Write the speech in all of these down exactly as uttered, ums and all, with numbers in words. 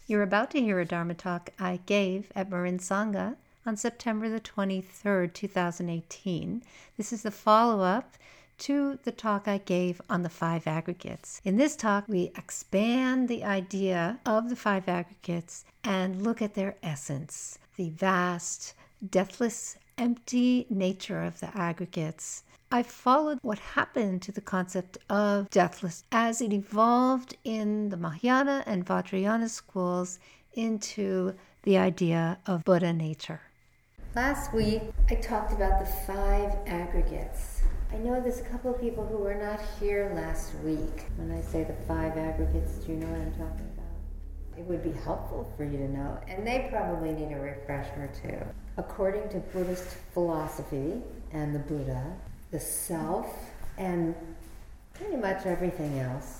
You're about to hear a Dharma talk I gave at Marin Sangha on September the twenty-third, two thousand eighteen. This is the follow-up to the talk I gave on the five aggregates. In this talk, we expand the idea of the five aggregates and look at their essence, the vast, deathless, empty nature of the aggregates. I followed what happened to the concept of deathless as it evolved in the Mahayana and Vajrayana schools into the idea of Buddha nature. Last week, I talked about the five aggregates. I know there's a couple of people who were not here last week. When I say the five aggregates, do you know what I'm talking about? It would be helpful for you to know, and they probably need a refresher too. According to Buddhist philosophy and the Buddha, the self, and pretty much everything else,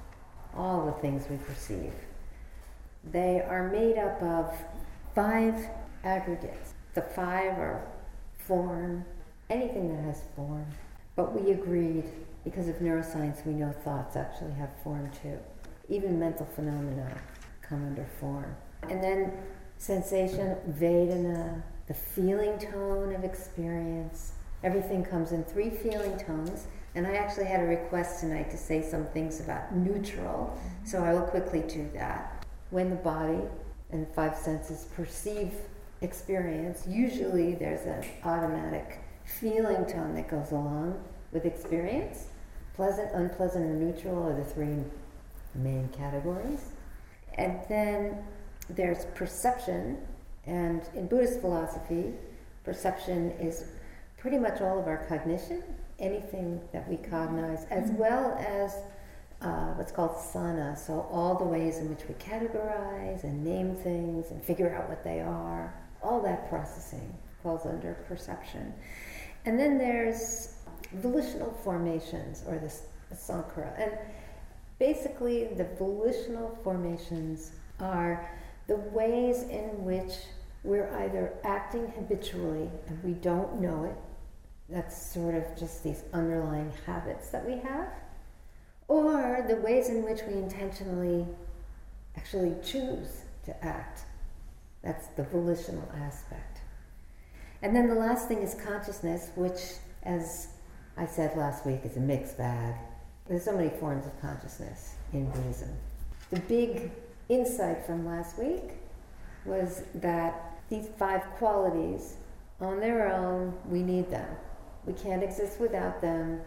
all the things we perceive, they are made up of five aggregates. The five are form, anything that has form. But we agreed, because of neuroscience, we know thoughts actually have form too. Even mental phenomena come under form. And then sensation, Vedana, the feeling tone of experience. Everything comes in three feeling tones, and I actually had a request tonight to say some things about neutral, so I will quickly do that. When the body and the five senses perceive experience, usually there's an automatic feeling tone that goes along with experience. Pleasant, unpleasant, or neutral are the three main categories. And then there's perception, and in Buddhist philosophy, perception is pretty much all of our cognition, anything that we cognize, as well as uh, what's called sana, so all the ways in which we categorize and name things and figure out what they are. All that processing falls under perception. And then there's volitional formations, or the, the sankhara. And basically the volitional formations are the ways in which we're either acting habitually and we don't know it, that's sort of just these underlying habits that we have, or the ways in which we intentionally actually choose to act. That's the volitional aspect. And then the last thing is consciousness, which, as I said last week, is a mixed bag. There's so many forms of consciousness in Buddhism. The big insight from last week was that these five qualities, on their own, we need them. We can't exist without them,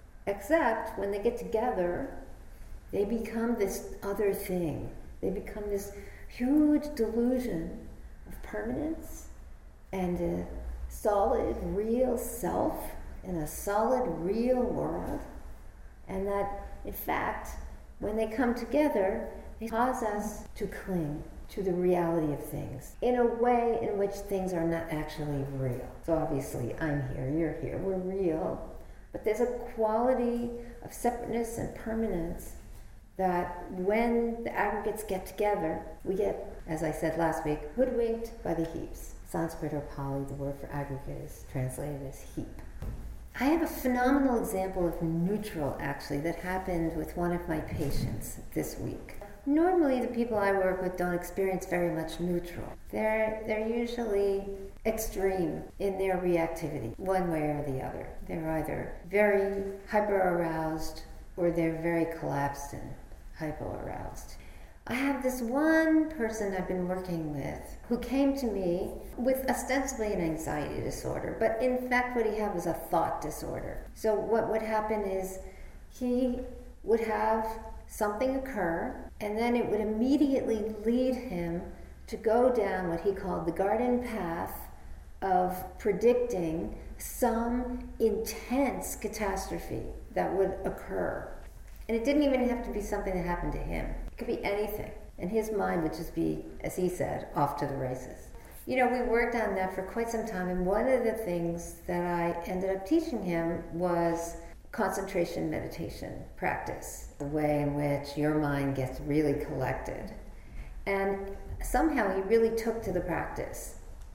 except when they get together, they become this other thing. They become this huge delusion of permanence and a solid, real self in a solid, real world. And that, in fact, when they come together, they cause us to cling to the reality of things in a way in which things are not actually real. So obviously, I'm here, you're here, we're real, but there's a quality of separateness and permanence that when the aggregates get together, we get, as I said last week, hoodwinked by the heaps. Sanskrit or Pali, the word for aggregate is translated as heap. I have a phenomenal example of neutral, actually, that happened with one of my patients this week. Normally, the people I work with don't experience very much neutral. They're, they're usually extreme in their reactivity, one way or the other. They're either very hyper-aroused or they're very collapsed and hypo-aroused. I have this one person I've been working with who came to me with ostensibly an anxiety disorder, but in fact what he had was a thought disorder. So what would happen is he would have something occur, and then it would immediately lead him to go down what he called the garden path of predicting some intense catastrophe that would occur. And it didn't even have to be something that happened to him. It could be anything. And his mind would just be, as he said, off to the races. You know, we worked on that for quite some time, and one of the things that I ended up teaching him was concentration meditation practice, the way in which your mind gets really collected. And somehow he really took to the practice.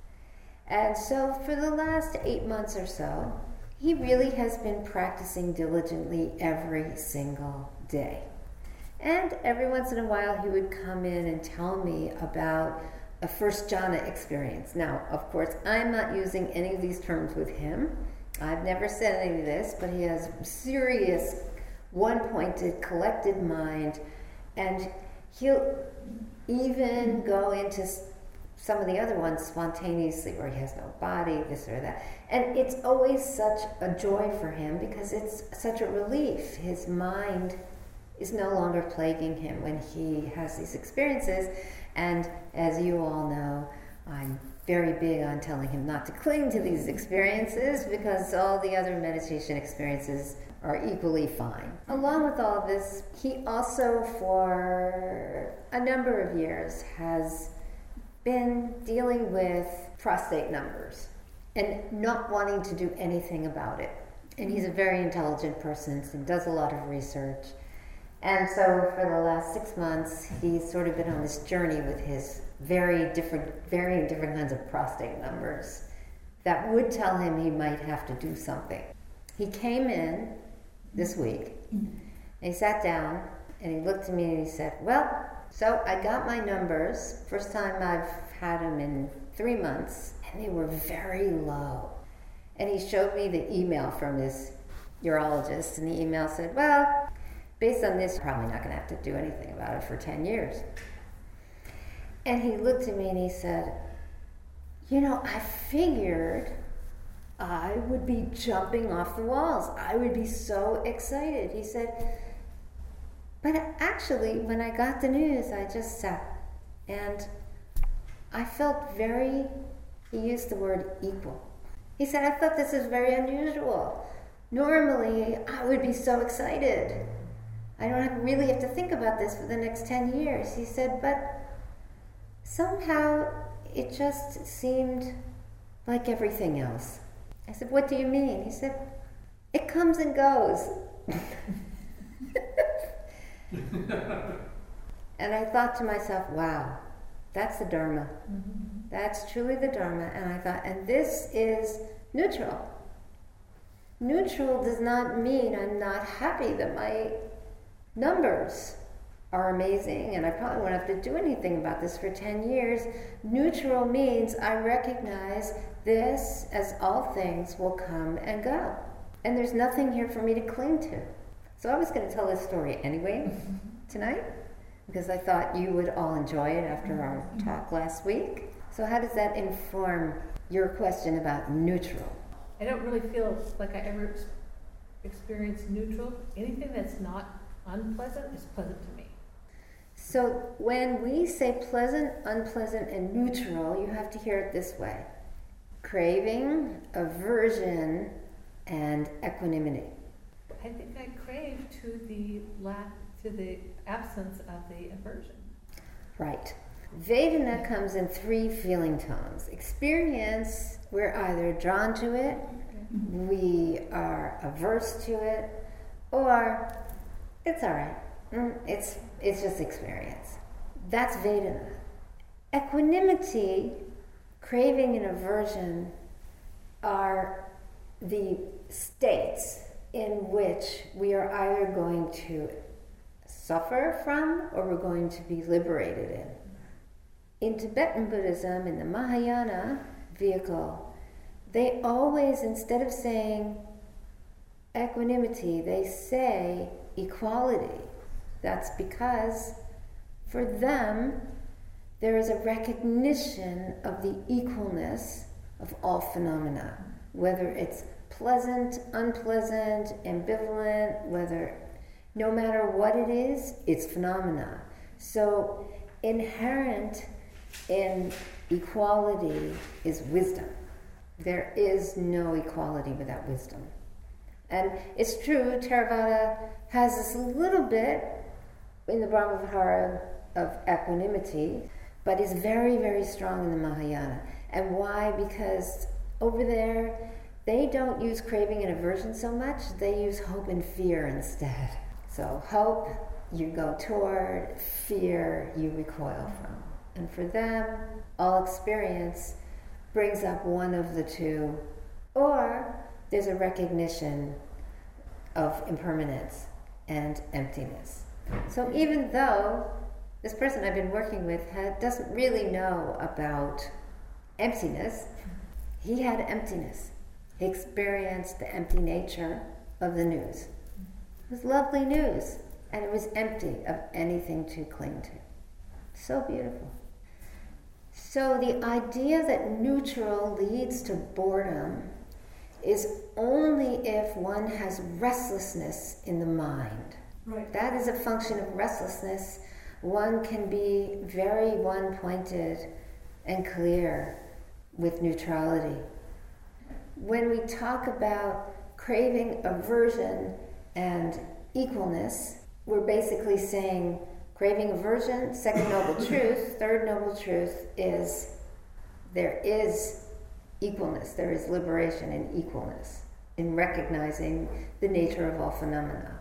And so for the last eight months or so, he really has been practicing diligently every single day. And every once in a while, he would come in and tell me about a first jhana experience. Now, of course, I'm not using any of these terms with him. I've never said any of this, but he has serious, one-pointed, collected mind, and he'll even go into some of the other ones spontaneously, where he has no body, this or that. And it's always such a joy for him because it's such a relief. His mind is no longer plaguing him when he has these experiences. And as you all know, I'm very big on telling him not to cling to these experiences because all the other meditation experiences are equally fine. Along with all of this, he also, for a number of years, has been dealing with prostate numbers and not wanting to do anything about it. And he's a very intelligent person and does a lot of research. And so for the last six months, he's sort of been on this journey with his very different, varying different kinds of prostate numbers that would tell him he might have to do something. He came in this week, and he sat down, and he looked at me and he said, well, so I got my numbers, first time I've had them in three months, and they were very low. And he showed me the email from his urologist, and the email said, well, based on this, probably not going to have to do anything about it for ten years. And he looked at me and he said, you know, I figured I would be jumping off the walls. I would be so excited. He said, but actually, when I got the news, I just sat and I felt very, he used the word equal. He said, I thought this is very unusual. Normally, I would be so excited. I don't have, really have to think about this for the next ten years. He said, but somehow it just seemed like everything else. I said, what do you mean? He said, it comes and goes. And I thought to myself, wow, that's the Dharma. Mm-hmm. That's truly the Dharma. And I thought, and this is neutral. Neutral does not mean I'm not happy that my numbers are amazing and I probably won't have to do anything about this for ten years. Neutral means I recognize this, as all things, will come and go. And there's nothing here for me to cling to. So I was going to tell this story anyway mm-hmm. tonight, because I thought you would all enjoy it after our talk last week. So how does that inform your question about neutral? I don't really feel like I ever experienced neutral. Anything that's not unpleasant is pleasant to me. So when we say pleasant, unpleasant, and neutral, you have to hear it this way. Craving, aversion, and equanimity. I think I crave to the lack, to the absence of the aversion. Right. Vedana comes in three feeling tones. Experience, we're either drawn to it, we are averse to it, or it's all right. It's it's just experience. That's Vedana. Equanimity, craving, and aversion are the states in which we are either going to suffer from or we're going to be liberated in. In Tibetan Buddhism, in the Mahayana vehicle, they always, instead of saying equanimity, they say equality. That's because for them, there is a recognition of the equalness of all phenomena, whether it's pleasant, unpleasant, ambivalent, whether, no matter what it is, it's phenomena. So inherent in equality is wisdom. There is no equality without wisdom. And it's true, Theravada has this little bit in the Brahmavihara of equanimity, but is very, very strong in the Mahayana. And why? Because over there, they don't use craving and aversion so much, they use hope and fear instead. So hope, you go toward, fear, you recoil from. And for them, all experience brings up one of the two, or there's a recognition of impermanence and emptiness. So even though this person I've been working with ha- doesn't really know about emptiness, he had emptiness. He experienced the empty nature of the news. It was lovely news, and it was empty of anything to cling to. So beautiful. So the idea that neutral leads to boredom is only if one has restlessness in the mind. Right. That is a function of restlessness. One can be very one-pointed and clear with neutrality. When we talk about craving, aversion, and equalness, we're basically saying craving, aversion, second noble truth, third noble truth is there is equalness, there is liberation in equalness, in recognizing the nature of all phenomena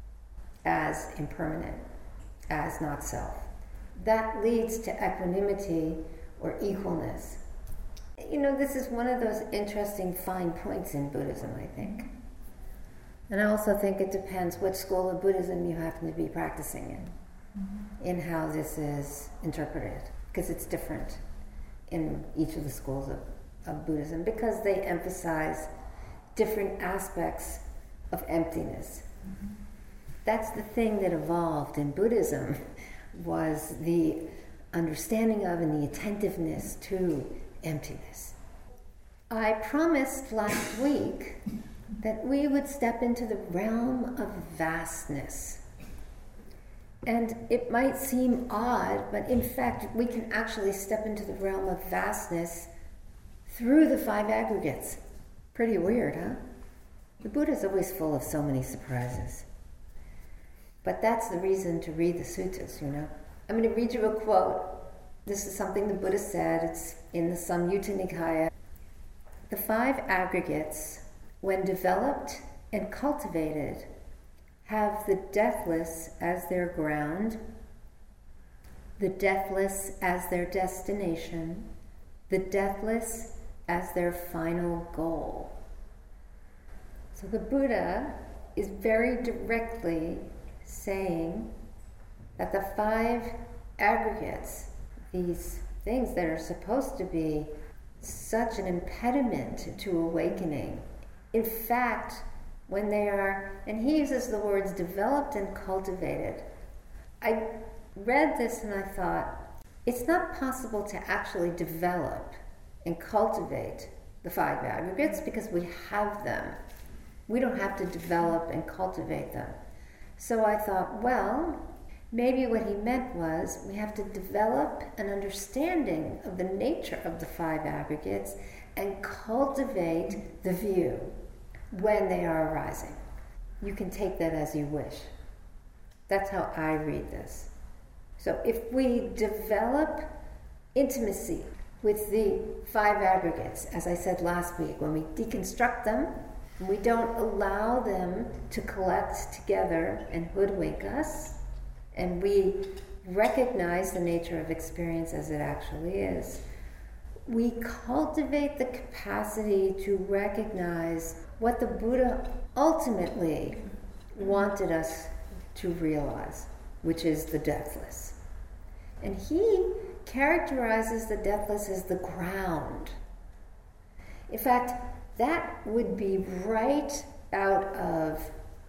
as impermanent, as not self. That leads to equanimity or equalness. You know, this is one of those interesting fine points in Buddhism, I think. And I also think it depends which school of Buddhism you happen to be practicing in, mm-hmm. in how this is interpreted, because it's different in each of the schools of, of Buddhism, because they emphasize different aspects of emptiness. Mm-hmm. That's the thing that evolved in Buddhism, was the understanding of and the attentiveness to emptiness. I promised last week that we would step into the realm of vastness. And it might seem odd, but in fact, we can actually step into the realm of vastness through the five aggregates. Pretty weird, huh? The Buddha's always full of so many surprises. But that's the reason to read the suttas, you know. I'm going to read you a quote. This is something the Buddha said. It's in the Samyutta Nikaya. The five aggregates, when developed and cultivated, have the deathless as their ground, the deathless as their destination, the deathless as their final goal. So the Buddha is very directly saying that the five aggregates, these things that are supposed to be such an impediment to awakening, in fact, when they are, and he uses the words developed and cultivated. I read this and I thought, it's not possible to actually develop and cultivate the five aggregates because we have them. We don't have to develop and cultivate them. So I thought, well, maybe what he meant was we have to develop an understanding of the nature of the five aggregates and cultivate the view when they are arising. You can take that as you wish. That's how I read this. So if we develop intimacy with the five aggregates, as I said last week, when we deconstruct them, we don't allow them to collect together and hoodwink us, and we recognize the nature of experience as it actually is, we cultivate the capacity to recognize what the Buddha ultimately wanted us to realize, which is the deathless. And he characterizes the deathless as the ground. In fact, that would be right out of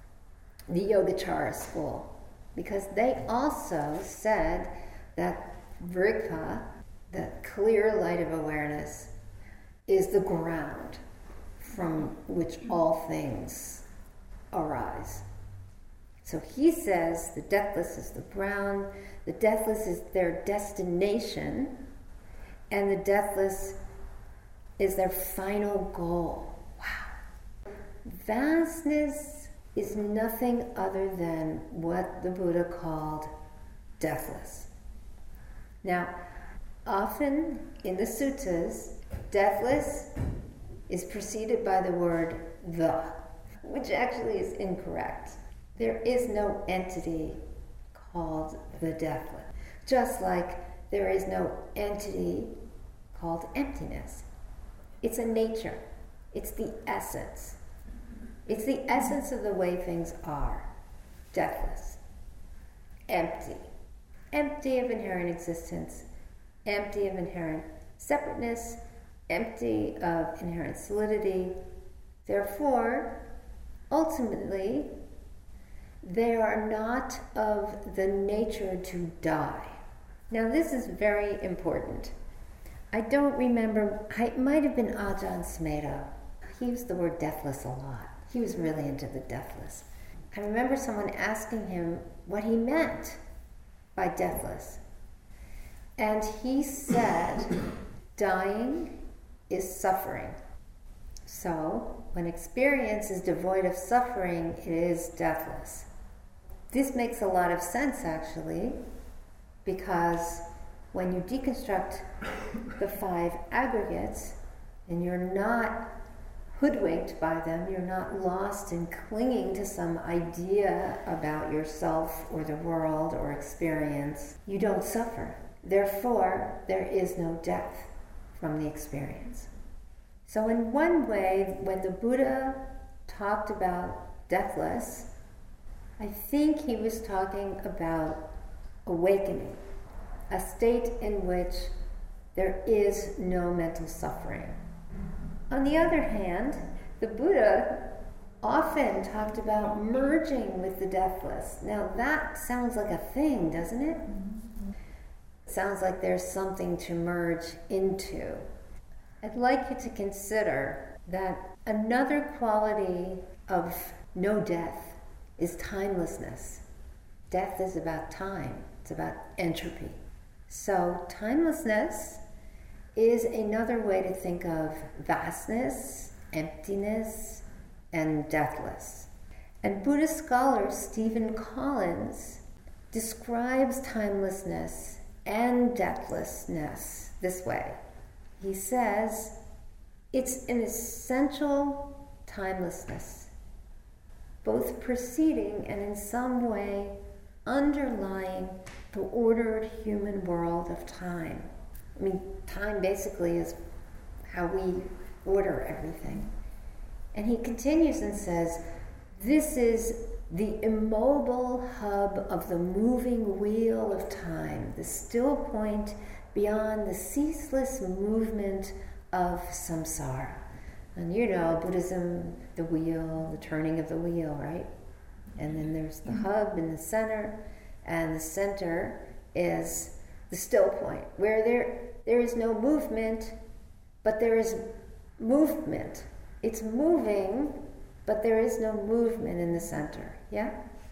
the Yogacara school, because they also said that Vrikpa, the clear light of awareness, is the ground from which all things arise. So he says the deathless is the ground, the deathless is their destination, and the deathless is their final goal. Wow. Vastness is nothing other than what the Buddha called deathless. Now, often in the suttas, deathless is preceded by the word the, which actually is incorrect. There is no entity called the deathless, just like there is no entity called emptiness. It's a nature. It's the essence. It's the essence of the way things are, deathless. empty. Empty of inherent existence, empty of inherent separateness, empty of inherent solidity. Therefore, ultimately, they are not of the nature to die. Now, this is very important. I don't remember, it might have been Ajahn Sumedho. He used the word deathless a lot. He was really into the deathless. I remember someone asking him what he meant by deathless. And he said, dying is suffering. So, when experience is devoid of suffering, it is deathless. This makes a lot of sense, actually, because when you deconstruct the five aggregates, and you're not hoodwinked by them, you're not lost in clinging to some idea about yourself or the world or experience, you don't suffer. Therefore, there is no death from the experience. So in one way, when the Buddha talked about deathless, I think he was talking about awakening, a state in which there is no mental suffering. On the other hand, the Buddha often talked about merging with the deathless. Now that sounds like a thing, doesn't it? Mm-hmm. It sounds like there's something to merge into. I'd like you to consider that another quality of no death is timelessness. Death is about time. It's about entropy. So timelessness is another way to think of vastness, emptiness, and deathless. And Buddhist scholar Stephen Collins describes timelessness and deathlessness this way. He says, it's an essential timelessness, both preceding and in some way underlying the ordered human world of time. I mean, time basically is how we order everything. And he continues and says, this is the immobile hub of the moving wheel of time, the still point beyond the ceaseless movement of samsara. And you know, Buddhism, the wheel, the turning of the wheel, right? And then there's the hub in the center, and the center is the still point, where there there is no movement, but there is movement. It's moving, but there is no movement in the center, yeah?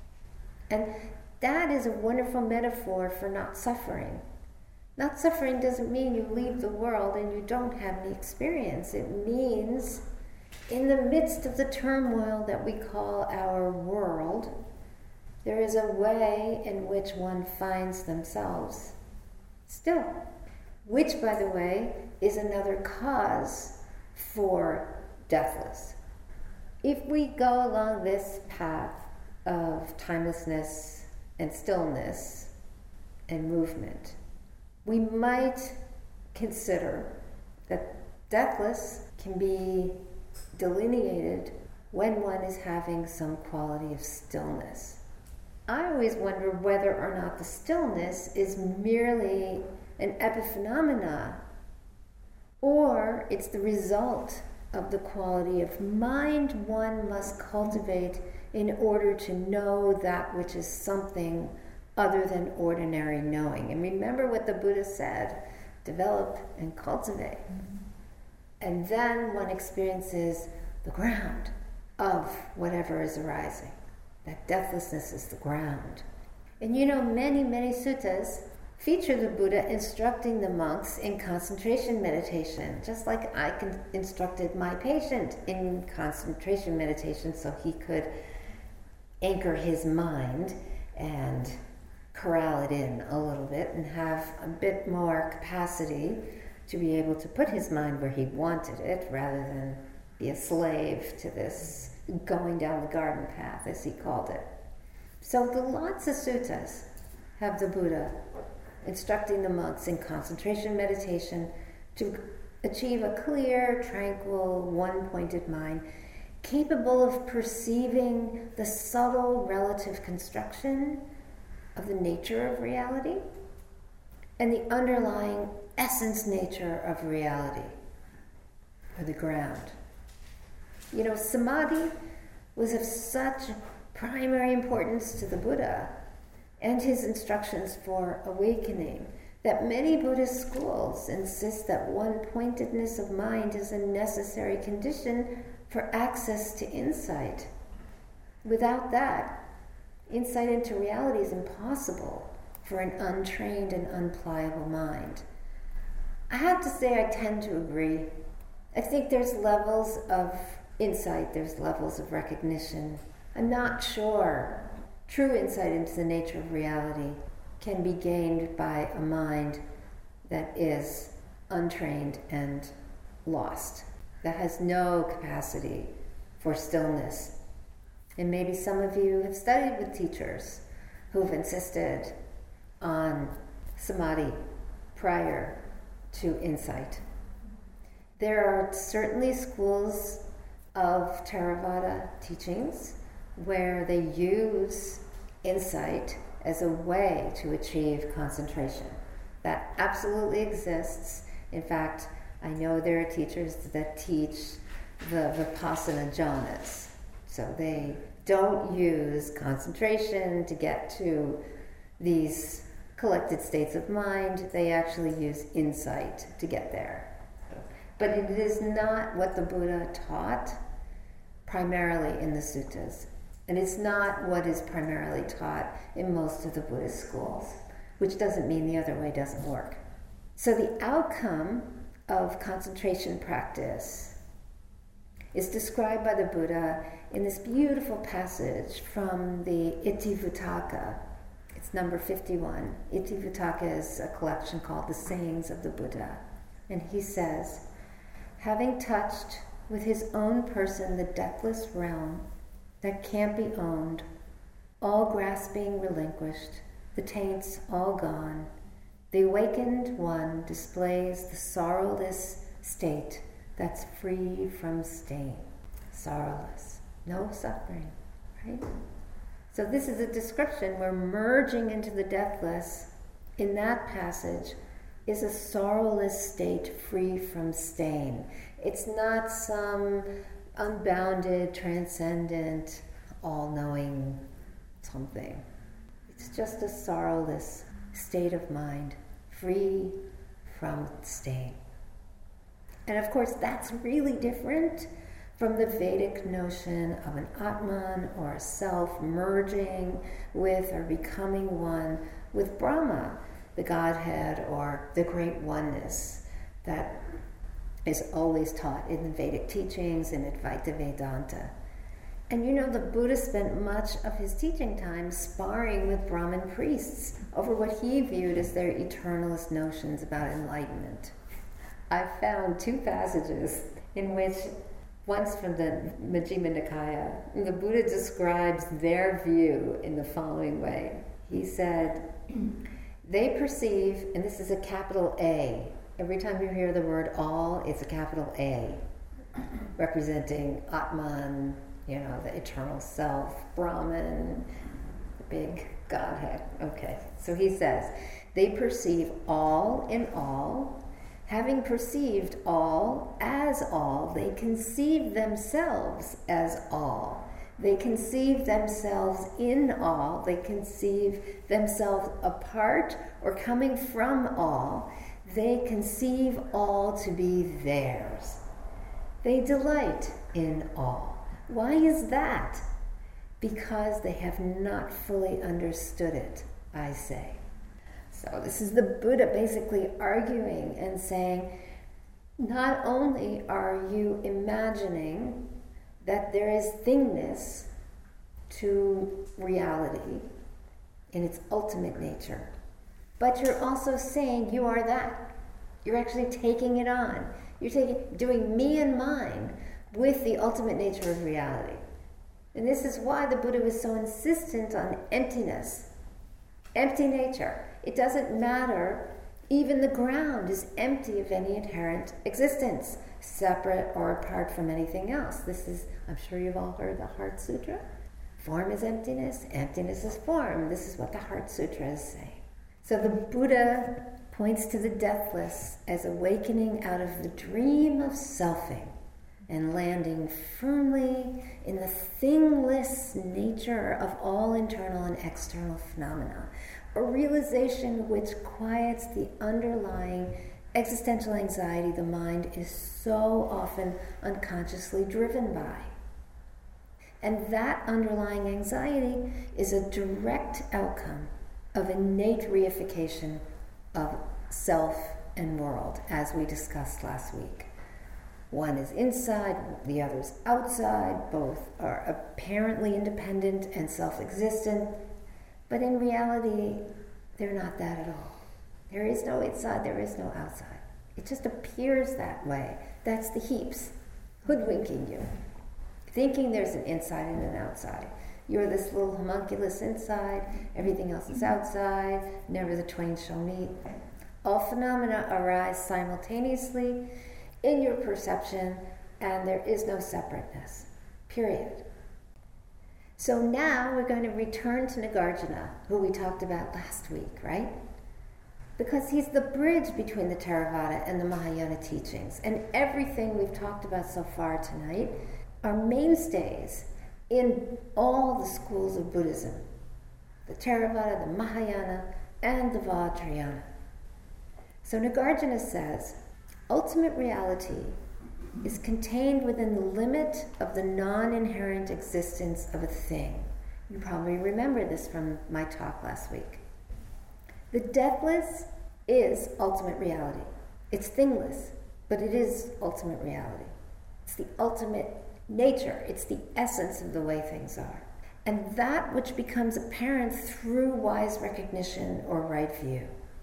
And that is a wonderful metaphor for not suffering. Not suffering doesn't mean you leave the world and you don't have any experience. It means in the midst of the turmoil that we call our world, there is a way in which one finds themselves still. Which, by the way, is another cause for deathless. If we go along this path of timelessness and stillness and movement, we might consider that deathless can be delineated when one is having some quality of stillness. I always wonder whether or not the stillness is merely an epiphenomena, or it's the result of the quality of mind one must cultivate in order to know that which is something other than ordinary knowing. And remember what the Buddha said, develop and cultivate. Mm-hmm. And then one experiences the ground of whatever is arising. That deathlessness is the ground. And you know, many, many suttas feature the Buddha instructing the monks in concentration meditation, just like I con- instructed my patient in concentration meditation so he could anchor his mind and corral it in a little bit and have a bit more capacity to be able to put his mind where he wanted it rather than be a slave to this going down the garden path, as he called it. So the Lhasa Suttas have the Buddha instructing the monks in concentration meditation to achieve a clear, tranquil, one-pointed mind, capable of perceiving the subtle relative construction of the nature of reality and the underlying essence nature of reality, or the ground. You know, samadhi was of such primary importance to the Buddha and his instructions for awakening that many Buddhist schools insist that one-pointedness of mind is a necessary condition for access to insight. Without that, insight into reality is impossible for an untrained and unpliable mind. I have to say I tend to agree. I think there's levels of insight, there's levels of recognition. I'm not sure true insight into the nature of reality can be gained by a mind that is untrained and lost, that has no capacity for stillness. And maybe some of you have studied with teachers who've insisted on samadhi prior to insight. There are certainly schools of Theravada teachings where they use insight as a way to achieve concentration. That absolutely exists. In fact, I know there are teachers that teach the Vipassana jhanas. So they don't use concentration to get to these collected states of mind. They actually use insight to get there. But it is not what the Buddha taught primarily in the suttas. And it's not what is primarily taught in most of the Buddhist schools, which doesn't mean the other way doesn't work. So the outcome of concentration practice is described by the Buddha in this beautiful passage from the Itivuttaka. It's number fifty-one. Itivuttaka is a collection called The Sayings of the Buddha. And he says, having touched with his own person the deathless realm that can't be owned, all grasping relinquished, the taints all gone, the awakened one displays the sorrowless state that's free from stain. Sorrowless, no suffering, right? So this is a description where merging into the deathless in that passage is a sorrowless state free from stain. It's not some unbounded, transcendent, all-knowing something. It's just a sorrowless state of mind, free from stain. And of course, that's really different from the Vedic notion of an Atman or a self merging with or becoming one with Brahma, the Godhead, or the great oneness that is always taught in the Vedic teachings and Advaita Vedanta. And you know, the Buddha spent much of his teaching time sparring with Brahmin priests over what he viewed as their eternalist notions about enlightenment. I found two passages in which, once from the Majjhima Nikaya, the Buddha describes their view in the following way. He said, they perceive, and this is a capital A, every time you hear the word all, it's a capital A, representing Atman, you know, the eternal self, Brahman, the big Godhead. Okay, so he says, they perceive all in all. Having perceived all as all, they conceive themselves as all. They conceive themselves in all. They conceive themselves apart or coming from all. They conceive all to be theirs. They delight in all. Why is that? Because they have not fully understood it, I say. So this is the Buddha basically arguing and saying, not only are you imagining that there is thingness to reality in its ultimate nature, but you're also saying you are that. You're actually taking it on. You're taking, doing me and mine with the ultimate nature of reality. And this is why the Buddha was so insistent on emptiness, empty nature. It doesn't matter. Even the ground is empty of any inherent existence, separate or apart from anything else. This is, I'm sure you've all heard the Heart Sutra. Form is emptiness, emptiness is form. This is what the Heart Sutra is saying. So the Buddha points to the deathless as awakening out of the dream of selfing and landing firmly in the thingless nature of all internal and external phenomena, a realization which quiets the underlying existential anxiety the mind is so often unconsciously driven by. And that underlying anxiety is a direct outcome of innate reification of self and world, as we discussed last week. One is inside, the other is outside. Both are apparently independent and self-existent, but in reality, they're not that at all. There is no inside, there is no outside. It just appears that way. That's the heaps hoodwinking you, thinking there's an inside and an outside. You're this little homunculus inside, everything else is outside, never the twain shall meet. All phenomena arise simultaneously in your perception, and there is no separateness, period. So now we're going to return to Nagarjuna, who we talked about last week, right? Because he's the bridge between the Theravada and the Mahayana teachings. And everything we've talked about so far tonight are mainstays in all the schools of Buddhism. The Theravada, the Mahayana, and the Vajrayana. So Nagarjuna says, ultimate reality is contained within the limit of the non-inherent existence of a thing. You probably remember this from my talk last week. The deathless is ultimate reality. It's thingless, but it is ultimate reality. It's the ultimate nature. It's the essence of the way things are. And that which becomes apparent through wise recognition or right view.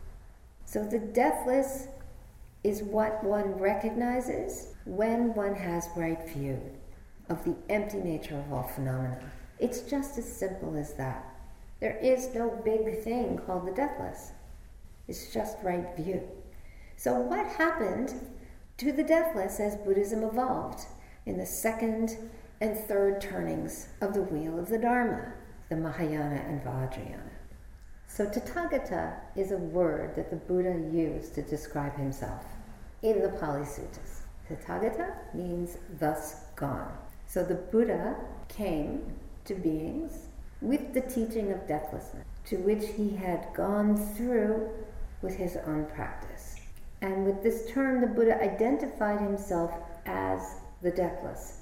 So the deathless is what one recognizes when one has right view of the empty nature of all phenomena. It's just as simple as that. There is no big thing called the deathless. It's just right view. So what happened to the deathless as Buddhism evolved in the second and third turnings of the wheel of the Dharma, the Mahayana and Vajrayana? So Tathagata is a word that the Buddha used to describe himself in the Pali Suttas. Tathagata means thus gone. So the Buddha came to beings with the teaching of deathlessness, to which he had gone through with his own practice. And with this term, the Buddha identified himself as the deathless,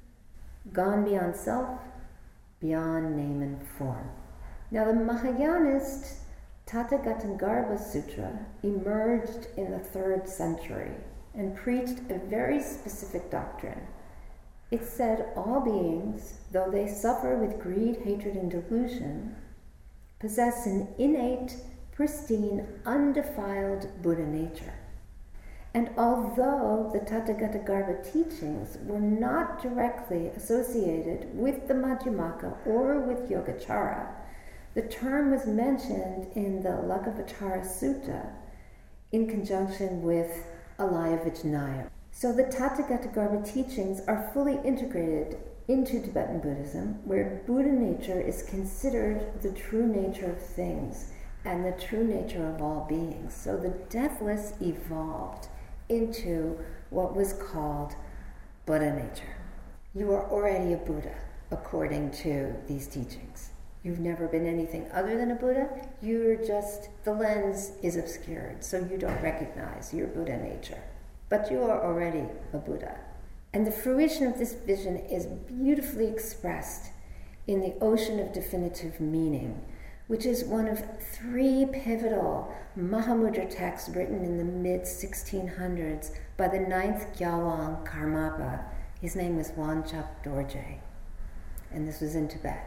gone beyond self, beyond name and form. Now the Mahayanist Tathagatagarbha Sutra emerged in the third century and preached a very specific doctrine. It said all beings, though they suffer with greed, hatred, and delusion, possess an innate, pristine, undefiled Buddha nature. And although the Tathagatagarbha teachings were not directly associated with the Madhyamaka or with Yogacara, the term was mentioned in the Lagavachara Sutta in conjunction with Alaya Vijnana. So the Tathagatagarbha teachings are fully integrated into Tibetan Buddhism, where Buddha nature is considered the true nature of things and the true nature of all beings. So the deathless evolved into what was called Buddha nature. You are already a Buddha, according to these teachings. You've never been anything other than a Buddha. You're just, the lens is obscured, so you don't recognize your Buddha nature. But you are already a Buddha. And the fruition of this vision is beautifully expressed in the Ocean of Definitive Meaning, which is one of three pivotal Mahamudra texts written in the mid sixteen hundreds by the ninth Gyalwang Karmapa. His name was Wanchap Dorje, and this was in Tibet.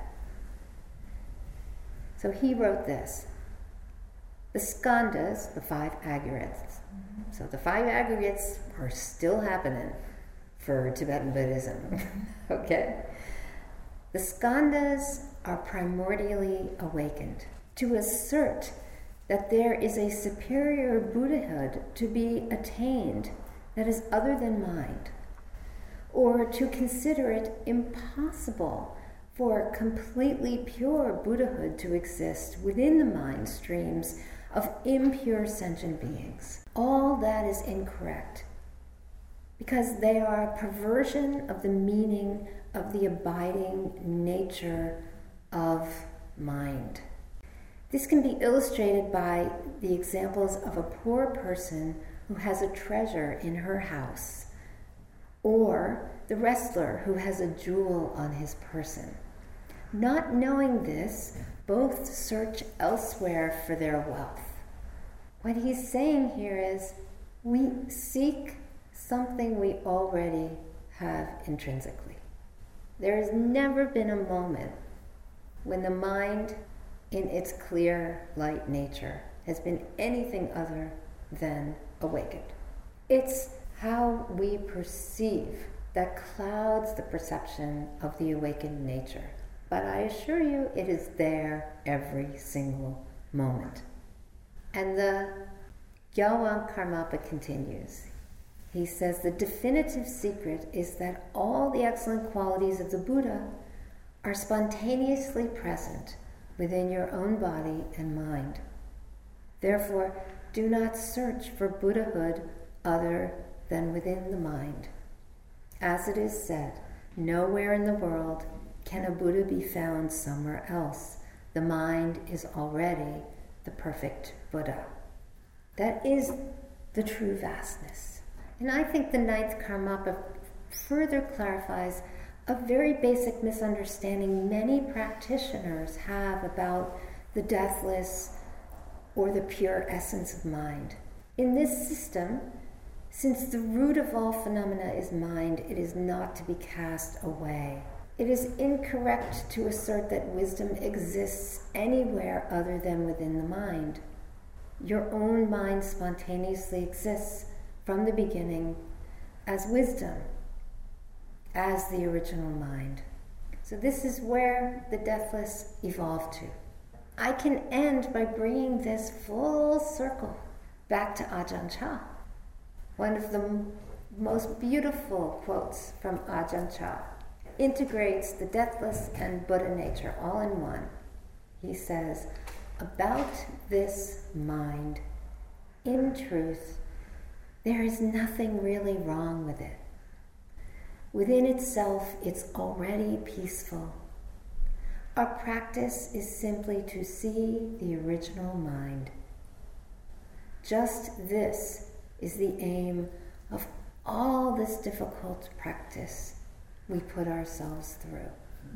So he wrote this. The skandhas, the five aggregates. So the five aggregates are still happening for Tibetan Buddhism, okay? The skandhas are primordially awakened to assert that there is a superior Buddhahood to be attained that is other than mind, or to consider it impossible for completely pure Buddhahood to exist within the mind streams of impure sentient beings. All that is incorrect, because they are a perversion of the meaning of the abiding nature of mind. This can be illustrated by the examples of a poor person who has a treasure in her house, or the wrestler who has a jewel on his person. Not knowing this, both search elsewhere for their wealth. What he's saying here is, we seek something we already have intrinsically. There has never been a moment when the mind, in its clear light nature, has been anything other than awakened. It's how we perceive that clouds the perception of the awakened nature. But I assure you, it is there every single moment. And the Gyalwant Karmapa continues. He says, the definitive secret is that all the excellent qualities of the Buddha are spontaneously present within your own body and mind. Therefore, do not search for Buddhahood other than within the mind. As it is said, nowhere in the world can a Buddha be found somewhere else. The mind is already the perfect Buddha. That is the true vastness. And I think the ninth Karmapa further clarifies a very basic misunderstanding many practitioners have about the deathless or the pure essence of mind. In this system, since the root of all phenomena is mind, it is not to be cast away. It is incorrect to assert that wisdom exists anywhere other than within the mind. Your own mind spontaneously exists from the beginning as wisdom, as the original mind. So this is where the deathless evolved to. I can end by bringing this full circle back to Ajahn Chah. One of the m- most beautiful quotes from Ajahn Chah integrates the deathless and Buddha nature all in one. He says, about this mind, in truth, there is nothing really wrong with it. Within itself, it's already peaceful. Our practice is simply to see the original mind. Just this is the aim of all this difficult practice we put ourselves through.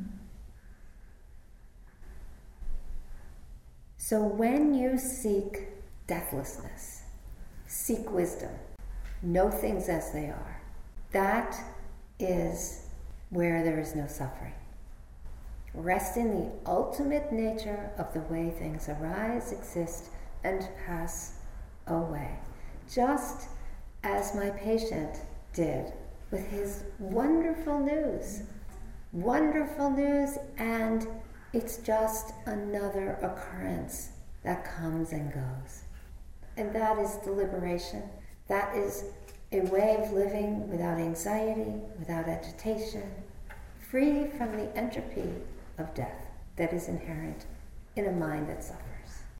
So when you seek deathlessness, seek wisdom, know things as they are, that is where there is no suffering. Rest in the ultimate nature of the way things arise, exist, and pass away. Just as my patient did with his wonderful news. Wonderful news, and it's just another occurrence that comes and goes. And that is the liberation. That is a way of living without anxiety, without agitation, free from the entropy of death that is inherent in a mind that suffers.